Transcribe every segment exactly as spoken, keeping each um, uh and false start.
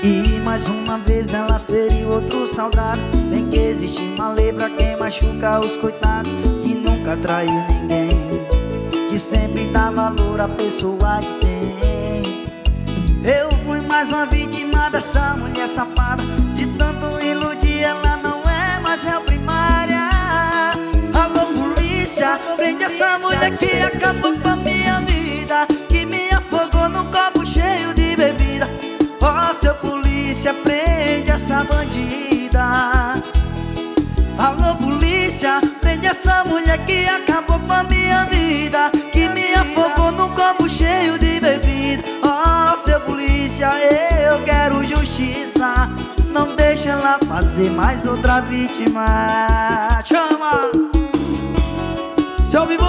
E mais uma vez ela feriu outro soldado. Tem que existir uma lei pra quem machuca os coitados, que nunca traiu ninguém, que sempre dá valor à pessoa que tem. Eu fui mais uma vítima dessa mulher safada. De tanto iludir ela não é mais réu primária. Alô polícia, prende essa mulher que acabou com a minha vida, que me afogou num copo cheio de bebida. Ó, seu polícia, prende essa bandida. Alô polícia, prende essa mulher que acabou com a minha vida, que me afogou num copo cheio de bebida. Ó, seu polícia, eu quero justiça. Não deixa ela fazer mais outra vítima. Chama! Seu vivo!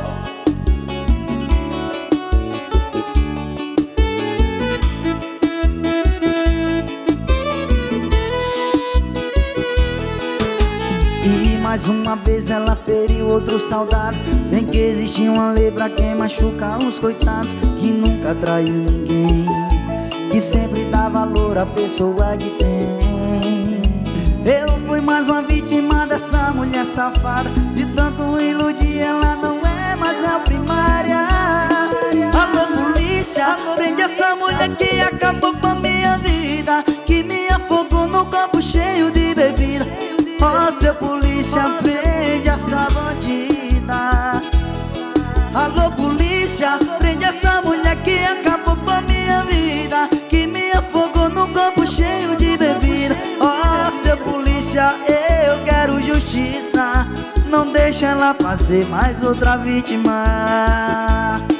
E mais uma vez ela feriu outro soldado. Tem que existir uma lei pra quem machuca os coitados, que nunca traiu ninguém, que sempre dá valor à pessoa que tem. Eu fui mais uma vítima dessa mulher safada. De tanto iludir ela não é mais a primária. Alô polícia, prende essa mulher que acabou com a minha vida, que me afogou num copo cheio de bebida. Ó, seu polícia, prende essa bandida. Alô polícia, prende essa mulher que acabou com a minha vida, que me afogou num copo cheio de bebida. Ó, seu polícia, eu quero justiça. Não deixa ela fazer mais outra vítima.